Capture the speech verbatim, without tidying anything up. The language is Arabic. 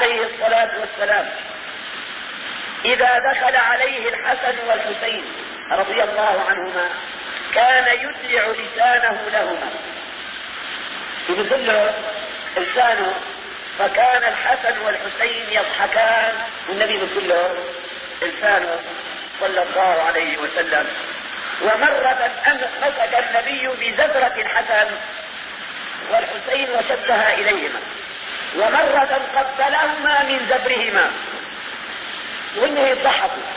عليه الصلاة والسلام إذا دخل عليه الحسن والحسين رضي الله عنهما كان يدلع لسانه لهما، يبذله لسانه، فكان الحسن والحسين يضحكان والنبي يبذله لسانه صلى الله عليه وسلم. ومرة مسك النبي بزبرة الحسن والحسين وشبه إليهما، ومرة قبلهما من زبرهما وإنه يضحكوا.